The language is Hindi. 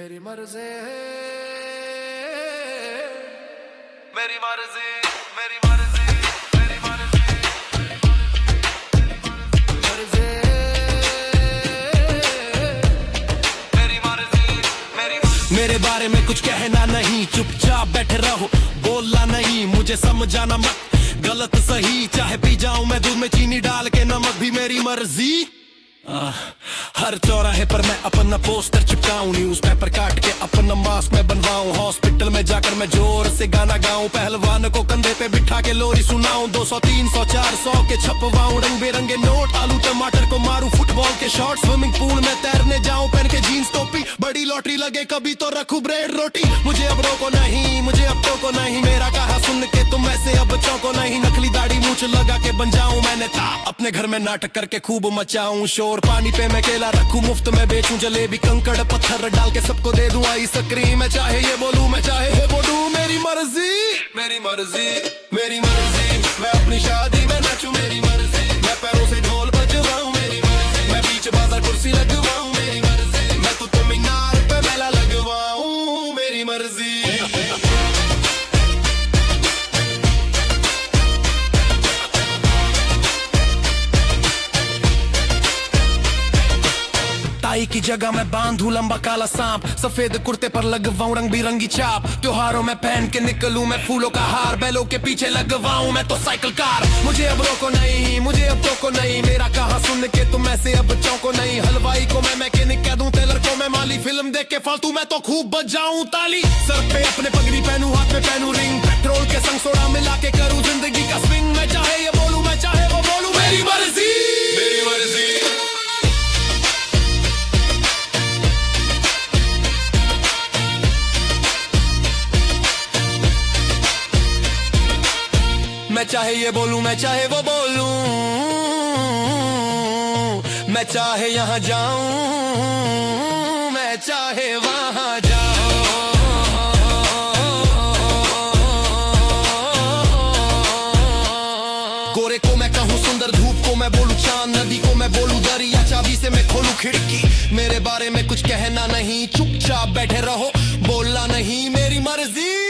मेरी मर्जी, मेरी मर्जी, मेरी मर्जी, मेरी मर्जी, मर्जी, मेरी मर्जी, मेरी मर्जी। मेरे बारे में कुछ कहना नहीं, चुपचाप बैठे रहो, बोलना नहीं, मुझे समझाना मत गलत सही। चाहे पी जाऊं मैं दूध में चीनी डाल के, नमक भी मेरी मर्जी। हर चौराहे पर मैं अपना पोस्टर चिपकाऊं, न्यूज पेपर काट के अपना मास्क में बनवाऊं, हॉस्पिटल में जाकर मैं जोर से गाना गाऊं, पहलवान को कंधे पे बिठा के लोरी सुनाऊं, 200 300 400 के छपवाऊं, रंग बिरंगे नोट, आलू टमाटर को मारूं, फुटबॉल के शॉट, स्विमिंग पूल में तैरने जाऊं, पहन के जीन्स टोपी, बड़ी लॉटरी लगे कभी तो रखूं ब्रेड रोटी। मुझे अब रोको नहीं, मुझे अब टोको नहीं, मेरा कहा सुन के तुम ऐसे अब चौंको नहीं, नकली दाढ़ी मूंछ लगा के बन जाऊं मैंने था, अपने घर में नाटक करके खूब मचाऊं शोर, पानी पे मैं केला रखूं, मुफ्त में बेचूं जलेबी, कंकड़ पत्थर डाल के सबको दे दूं आइसक्रीम। मैं चाहे ये बोलूं, मैं चाहे ये बोलूं, मेरी मर्जी, मेरी मर्जी, मेरी मर्जी। मैं अपनी शादी में नाचूं, मेरी मर्जी, मैं पैरों से ढोल बजवाऊं, मेरी मर्जी, मैं बीच बाजार कुर्सी लगवाऊं, मेरी मर्जी, मैं तो मीनार पे मेला लगवाऊं, मेरी मर्जी। टाई की जगह मैं बांधूं लंबा काला सांप, सफेद कुर्ते पर लगवाऊं रंग बिरंगी छाप, त्योहारों में पहन के निकलूं मैं फूलों का हार, बैलों के पीछे लगवाऊं मैं तो साइकिल कार। मुझे अब रोको नहीं, मुझे अब टोको नहीं, मेरा कहा सुन के तुम ऐसे अब चौंको नहीं, हलवाई को मैं मैकेनिक कह दूं, टेलर को मैं माली, फिल्म देख के फालतू मैं तो खूब बजाऊं ताली, सर पे अपने पगड़ी पहनूं, हाथ में पहनूं रिंग, पेट्रोल के संग सोडा मिला के करूं जिंदगी का स्विंग। मैं चाहे ये बोलूं, मैं चाहे वो बोलूं, मेरी मर्जी, मेरी मर्जी। मैं चाहे ये बोलूं, मैं चाहे वो बोलूं, मैं चाहे यहाँ जाऊं, मैं चाहे वहाँ जाऊं। गोरे को मैं कहूँ सुंदर, धूप को मैं बोलूं चांद, नदी को मैं बोलूं दरिया, चाबी से मैं खोलूं खिड़की। मेरे बारे में कुछ कहना नहीं, चुपचाप बैठे रहो, बोलना नहीं, मेरी मर्जी।